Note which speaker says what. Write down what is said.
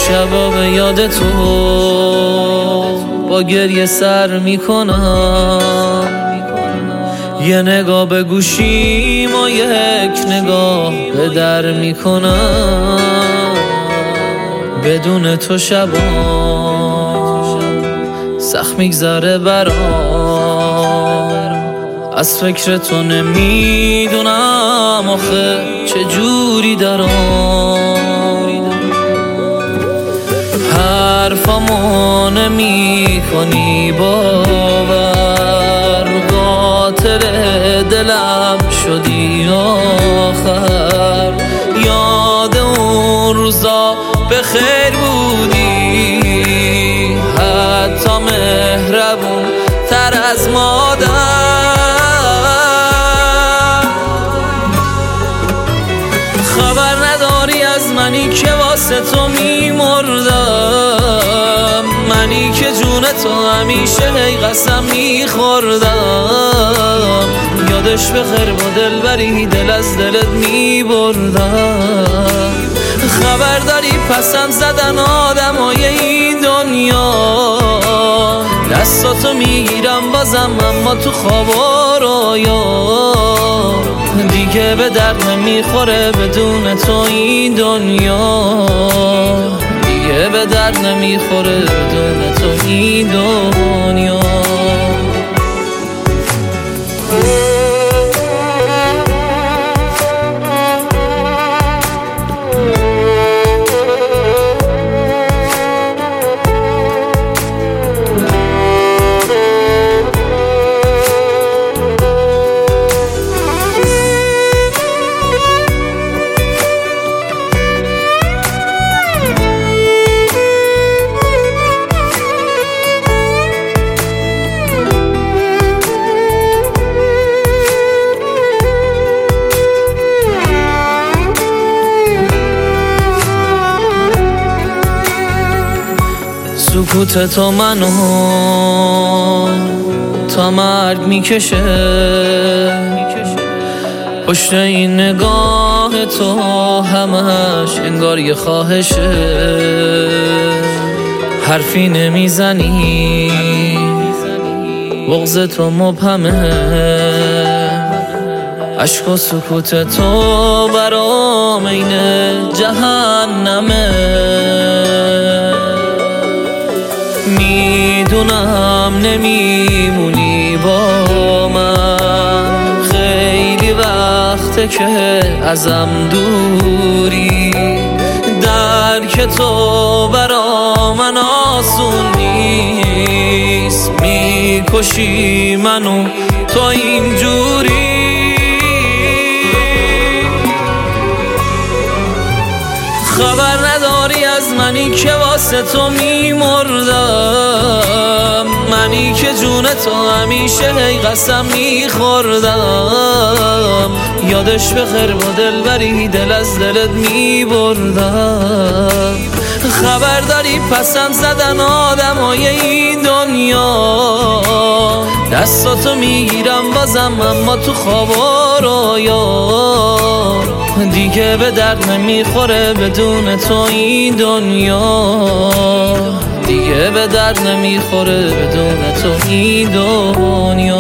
Speaker 1: شبا به یاد تو با گریه سر میکنم، یه نگاه به گوشیم و یک نگاه به در میکنم. بدون تو شبا سخت میگذره برام، از فکر تو نمیدونم آخه چجوری دارم. حرفامو نمی کنی باور، قاتل دلم شدی آخر. یاد اون روزا به خیر بودی، حتی مهربون تر از مادر. خبر نداری از منی که واسه تو میمردم، منی که جون تو همیشه هی قسم میخوردم. یادش بخیر با دلبری دل از دلت میبردم. خبر داری پسم زدن آدمای این دنیا، دستاتو میگیرم بازم اما تو خواب و رویا. دیگه به درد نمیخوره بدون تو این دنیا، دیگه به درد نمیخوره بدون تو این دنیا. سکوت تو منو تا مرگ میکشه، پشت این نگاه تو همش انگار یه خواهشه. حرفی نمیزنی بغض تو مبهمه، عشق و سکوت تو برام این جهنمه. میدونم نمیمونی با من، خیلی وقته که ازم دوری. درک تو برا من آسون نیست، میکشی منو تو اینجوری. خبر نداری از منی که واسه تو میمردم، منی که جون تو همیشه هی قسم میخوردم. یادش بخیر با دلبری دل از دلت میبردم. خبر داری پسم زدن آدمای این دنیا، دستاتو میگیرم بازم اما تو خواب و رویا. دیگه به درد نمیخوره بدون تو این دنیا، دیگه به درد نمیخوره بدون تو این دنیا.